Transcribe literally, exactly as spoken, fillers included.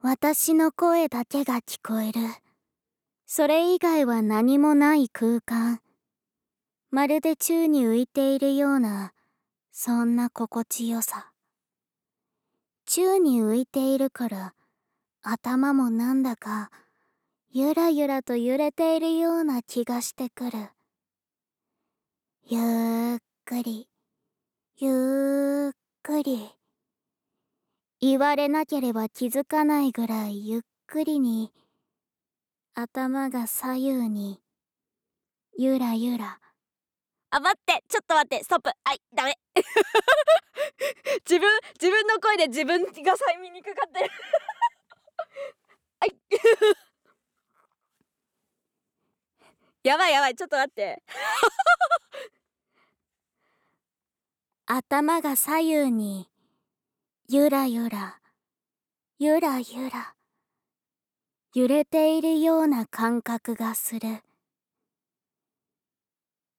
私の声だけが聞こえる。それ以外は何もない空間。まるで宙に浮いているような、そんな心地よさ。宙に浮いているから、頭もなんだか、ゆらゆらと揺れているような気がしてくる。ゆっくり、ゆっくり。言われなければ気づかないぐらいゆっくりに、頭が左右に、ゆらゆら。 あ、待って、ちょっと待って、ストップ。はい、ダメ。自分、自分の声で自分が催眠にかかってる。はい。やばいやばい、ちょっと待って。 頭が左右に、ゆらゆら、ゆらゆら、揺れているような感覚がする。